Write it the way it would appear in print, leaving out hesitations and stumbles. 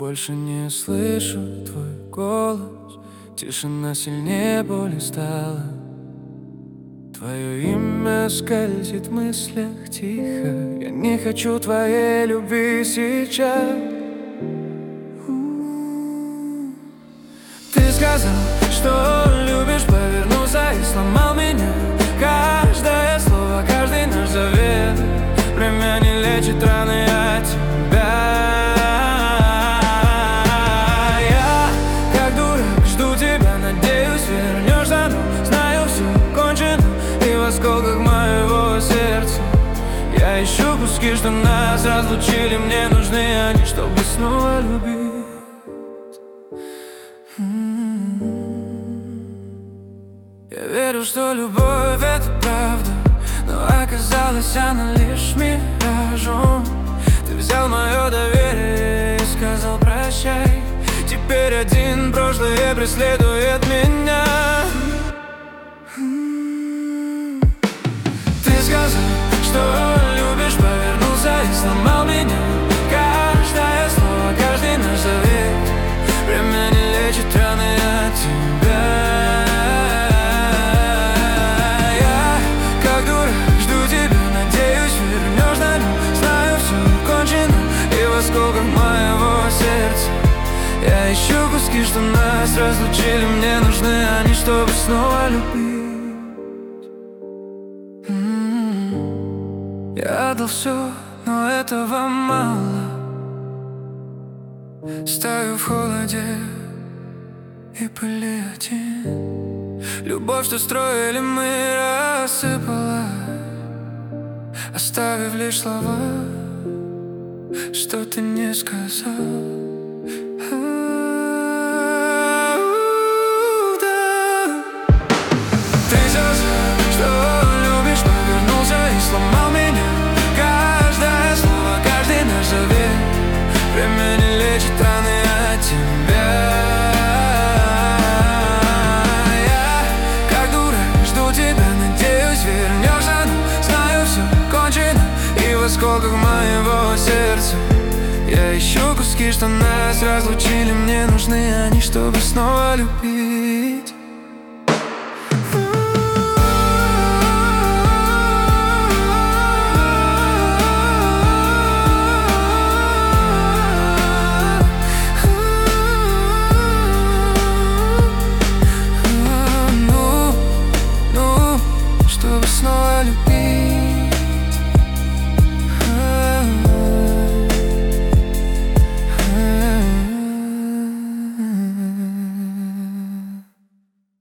больше не слышу твой голос. Тишина сильнее боли стала. Твое имя скользит в мыслях тихо. Я не хочу твоей любви сейчас. Ты сказал, что любишь, повернулся и сломал меня. Каждое слово, каждый наш завет. Время не лечит раны от тебя. Я, как дурак, жду тебя, надеюсь, вернешься, но знаю, все кончено. И в осколках моего сердца я ищу куски, что нас разлучили. Мне нужны они, чтобы снова любить. Я верю, что любовь — это правда, но оказалась она лишь миражом. Ты взял мое доверие и сказал прощай. Теперь один, прошлое преследует меня. Ты сказал, что любишь, повернулся и сломал меня. Каждое слово, каждый наш завет. Время не лечит раны от тебя. Осколках моего сердца я ищу куски, что нас разлучили. Мне нужны они, чтобы снова любить. Я отдал все, но этого мало. Стою в холоде и пыли один. Любовь, что строили мы, рассыпала, оставив лишь слова, что ты не сказал. Ты сказал, что любишь, повернулся и сломал меня. Каждое слово, каждый наш завет. Время не лечит раны от тебя. Я, как дурак, жду тебя, надеюсь, вернешься, но знаю, все кончено. И в осколках моего сердца я ищу куски, что нас разлучили. Мне нужны они, чтобы снова любить.